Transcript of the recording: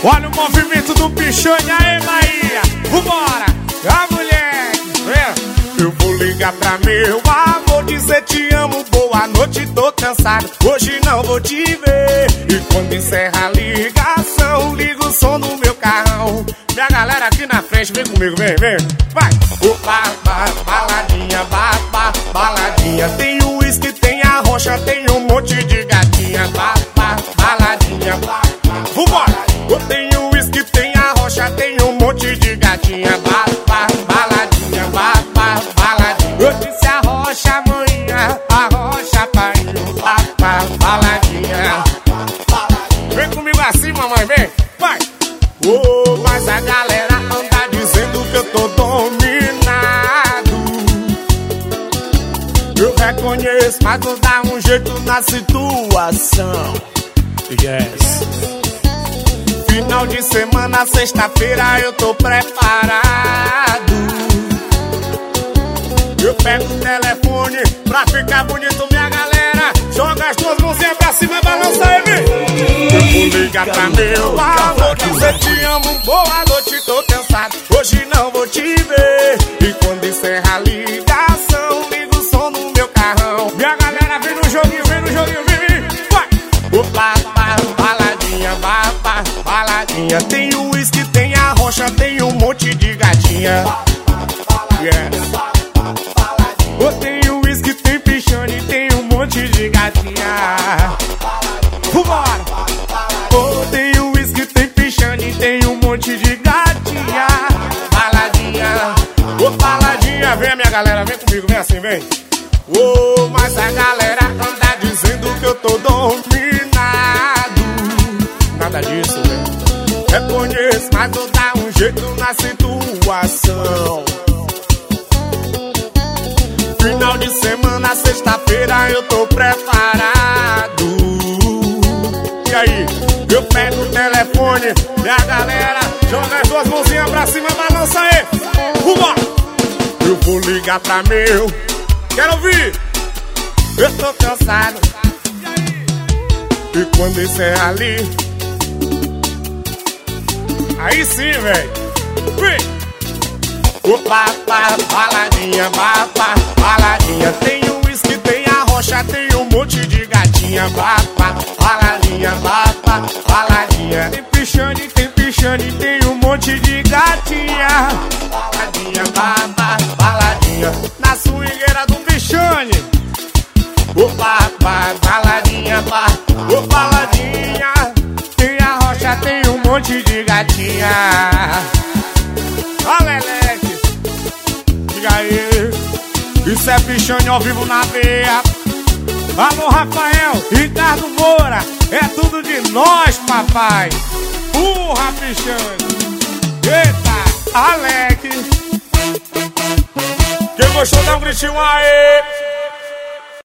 Olha o movimento do Pichone, aê Bahia. Vambora, a mulher. Eu vou ligar pra meu amor, dizer te amo, boa noite, tô cansado, hoje não vou te ver. E quando encerra a ligação, ligo o som do meu carrão. Minha galera aqui na frente, vem comigo, vem, vem. Vai! Opa, baladinha, baladinha. Tem o uísque, tem a rocha, tem um monte de gatinha. Baladinha, vambora! Eu tenho o uísque, tem a rocha, tem um monte de gatinha. Baladinha, baladinha. Eu disse a rocha, amanhã, a rocha, pai. Baladinha. Vem comigo assim, mamãe, vem, vai! Oh, mas a galera anda dizendo que eu tô dominado. Eu reconheço, mas vou dar um jeito na situação. Yes. Final de semana, sexta-feira, eu tô preparado. Eu pego o telefone pra ficar bonito, minha galera. Joga as duas mãozinhas pra cima e balança aí, vem. Eu vou ligar pra meu amor, dizer te amo, boa noite, tô cansado, hoje não vou te ver. E quando encerra a ligação, ligo o som no meu carrão. Minha galera vem no joguinho, vem, vem. Vai! Opa, baladinha, baladinha. Tem o uísque, tem a rocha, tem um monte de gatinha. Yes. Eu tenho uísque, tem pichone, tem um monte de gatinha. Vambora! Eu tenho uísque, tem pichone, tem um monte de gatinha. Baladinha, ô baladinha. Vem, minha galera, vem comigo, vem assim, vem. Oh, mas a galera anda dizendo que eu tô dominado. Nada disso, velho. Reconheço, mas vou dar um jeito na situação. Final de semana, sexta-feira, eu tô preparado. E aí, eu pego o telefone, minha galera, joga as duas mãozinhas pra cima, balança aí. Vambora! Eu vou ligar pra meu, quero ouvir. Eu tô cansado. E quando encerra ali, aí sim, velho. Vem! Opa, baladinha, baladinha. Tem o uísque, tem a rocha, tem um monte de gatinha. Baladinha, baladinha. Tem pichone, tem um monte de gatinha. Baladinha, baladinha. Na swingueira do pichone. Opa, baladinha, baladinha. Tem a rocha, tem um monte de gatinha. Ó, Leleque, diga aí, isso é pichone ao vivo na veia. Alô, Rafael, Ricardo Moura, é tudo de nós, papai. Urra, pichone. Eita, Aleque. Quem gostou, dá um gritinho aí.